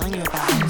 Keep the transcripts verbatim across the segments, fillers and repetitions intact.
telling you about.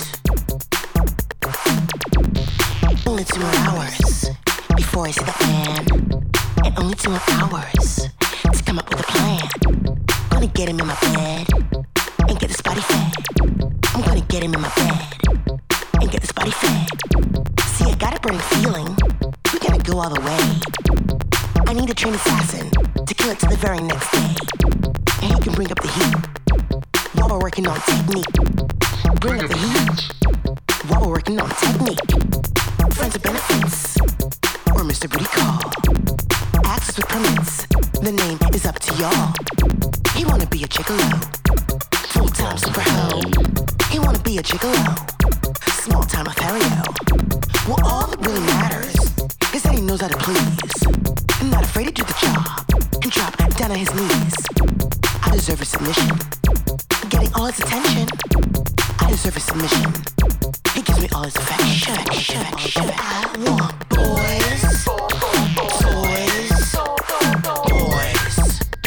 Only two more hours before I see that man. And only two more hours to come up with a plan. Gonna get him in my bed and get this body fed. I'm gonna get him in my bed and get this body fed. See, I got a burning feeling. We're gonna go all the way. I need a trained assassin to kill it to the very next day. And he can bring up the heat while we're working on technique. Bring up the heat while we're working on technique. Friends with benefits or Mister Booty Call. Access with permits. The name is up to y'all. He wanna be a gigolo, full-time super hoe. He wanna be a gigolo, small-time Lothario. Well, all that really matters is that he knows how to please. I'm not afraid to do the job and drop down on his knees. I deserve a submission, getting all his attention. I deserve a submission. He gives me all his affection. affection, affection. I want boys, toys, boys.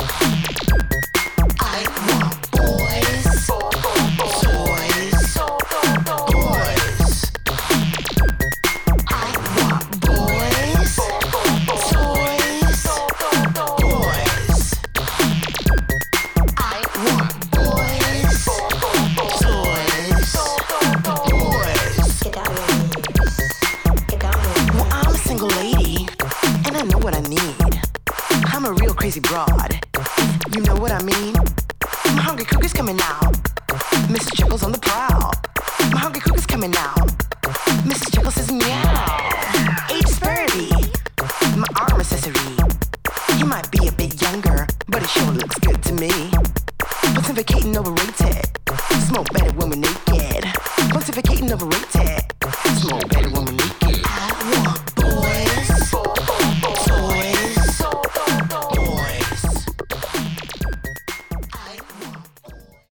I want boys, toys, boys. I want boys, toys, boys. I want boys, toys, boys. Get down here. Get down here. Well, I'm a single lady, and I know what I need. I'm a real crazy broad. You know what I mean? My hungry cougar's coming out. Missus Jekyll's on the prowl. My hungry cougar's coming out. Missus Jekyll says meow. Age disparity. My arm accessory. He might be a bit younger, but it sure looks good to me. Pontificating overrated. Smoke better when we're naked. Pontificating overrated.